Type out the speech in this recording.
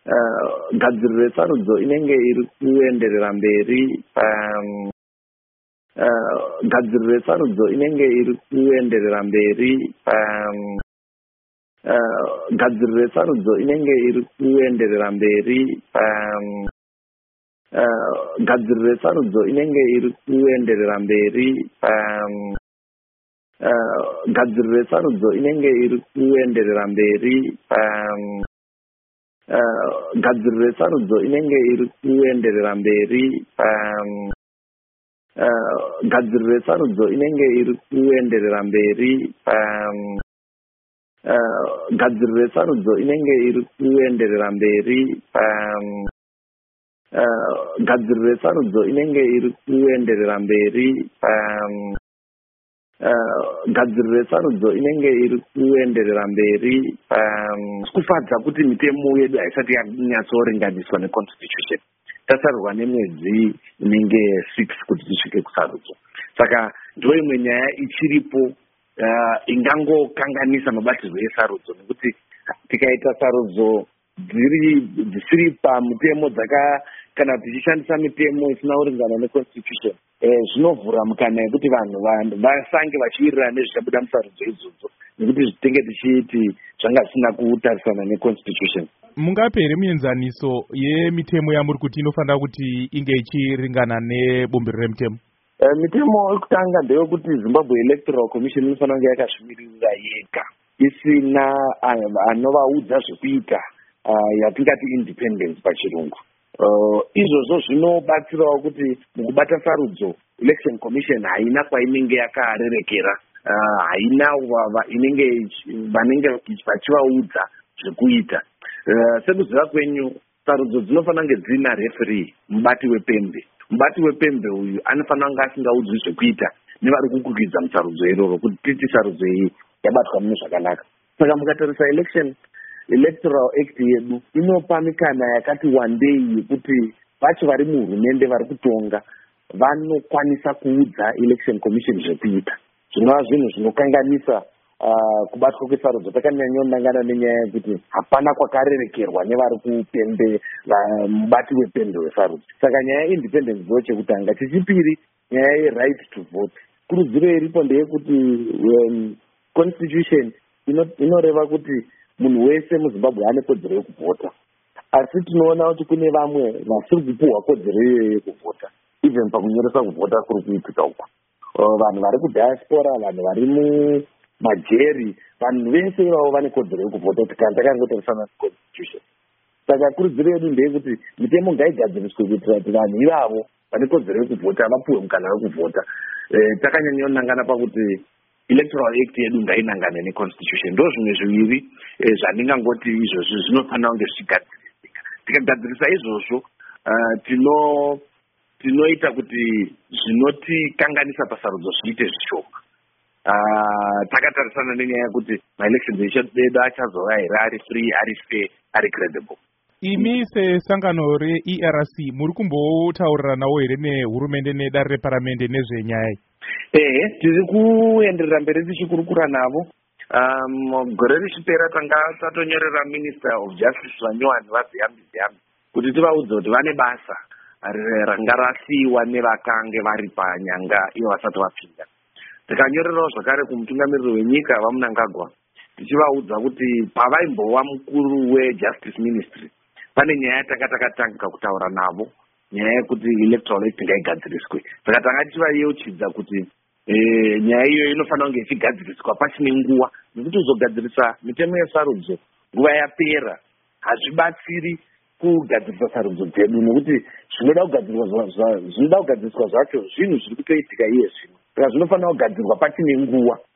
gadziriro yesarudzo inenge iri kuenderera mberi gadziriro yesarudzo inenge iri kuenderera mberi gadziriro yesarudzo inenge iri kuenderera mberi gadziriro yesarudzo inenge iri kuenderera mberi gadziriro yesarudzo inenge iri kuenderera mberi gadziriro yesarudzo inenge iri kuenderera mberi gadziriro yesarudzo inenge iri kuenderera mberi gadziriro yesarudzo inenge iri kuenderera mberi gadziriro yesarudzo inenge iri kuenderera mberi gadziriro yesarudzo inenge iri kuenderera mberi kufadza kuti mitemo yedu haisati yanyatsoringaniswa neconstitution. Tasarurwa nemwedzi inenge 6 kuti tisvike kusarudzo. Saka ndo imwe nyaya ichiripo ingangokanganisa mabatirwo esarudzo, nekuti tikaita sarudzo dzisiri pamutemo kana tichishandisa mitemo isina kuringana neconstitution, zvinovhura mukana yekuti vanhu vasange vachiwirirana nezvichabuda musarudzo idzodzo, nekuti tinge tichiti zvanga zvisina kutarisana neconstitution. Mungape here muenzaniso yemitemo yamuri kuti inofanira kuti inge ichiringana nebumbiro remutemo? Mitemo yekutanga ndeyekuti Zimbabwe Electoral Commission inofanira kunge yakazvimirira yega, isina anovaudza zvekuita, yatingati independence pachirungu. Izvozvo zvinobatsirawo kuti mukubata sarudzo Election Commission haina kwainenge yakarerekera, haina vanenge vachivaudza zvekuita. Sekuziva kwenyu, sarudzo dzinofanira kunge dzina referee, mubati wepembe. Mubati wepembe uyu anofanira kunge asingaudzwi zvekuita nevari kukwikwidzwa musarudzo iroro, kuti titi sarudzo iyi yabatwa mune zvakanaka. Saka mukatarisa Electoral Act yedu inopa mikana yakati wandei yekuti vacho vari muhurumende vari kutonga vanokwanisa kuudza Election Commission zvekuita. Zvinova zvinhu zvinokanganisa kubatwa kwesarudzo. Takanyanyonangana nenyaya yekuti hapana kwakarerekerwa nevari kupembe, mubati wepembe wesarudzo. Saka nyaya yeindependence ndo chekutanga. Chechipiri, nyaya ye-right to vote. Kurudziro iripo ndeyekuti constitution inoreva kuti munhu wese muZimbabwe ane kodzero yekuvhota, asi tinoona kuti kune vamwe vasiri kupuhwa kodzero iyoyo yekuvhota, even pakunyoresa kuvhota kuri kuitika uko. Vanhu vari kudiaspora, vanhu vari mumajeri, vanhu vese ivavo vane kodzero yekuvhota, kuti kana takangotarisana neconstitution. Saka kurudziro yedu ndeyekuti mitemo ngaigadziriswe kuitira kuti vanhu ivavo vane kodzero yekuvhota vapuhwe mukana wekuvhota. Takanyanyonangana pakuti Electoral Act yedu ngainangane neconstitution. Ndo zvimwe zviviri zvandingangoti izvozvo zvinofanira kunge zvichigadzirisika. Tikagadzirisa izvozvo tinoita kuti zvinotikanganisa pasarudzo zviite zvishoma. Takatarisana nenyaya yekuti maelections edu achazova here ari free, ari fair, ari credible. Imi sesangano re-ERC muri kumbotauriranawo here nehurumende nedare reparamende nezvenyaya iyi? Tiri kuenderera mberi tichikurukura navo. Gore richipera tanga tatonyorera Minister of Justice Vanyowani vaZiyambi kuti tivaudze kuti vane basa ranga rasiyiwa nevakange vari panyanga iyo vasati vapinda. Tikanyorerawo zvakare kumutungamiriri wenyika vaMnangagwa tichivaudza kuti pavaimbova mukuru weJustice Ministry pane nyaya takatanga kutaura navo, nyaya yekuti Electoral Act ngaigadziriswe. Saka tanga tichivayeuchidza kuti nyaya iyo inofanira kunge ichigadziriswa pachine nguva, nekuti uzogadzirisa mitemo yesarudzo nguva yapera hazvibatsiri kugadzirisa sarudzo dzedu, nekuti zvinoda kugadziriswa zvacho zvinhu zviri kutoitika iye zvino. Saka zvinofanira kugadzirwa pachine nguva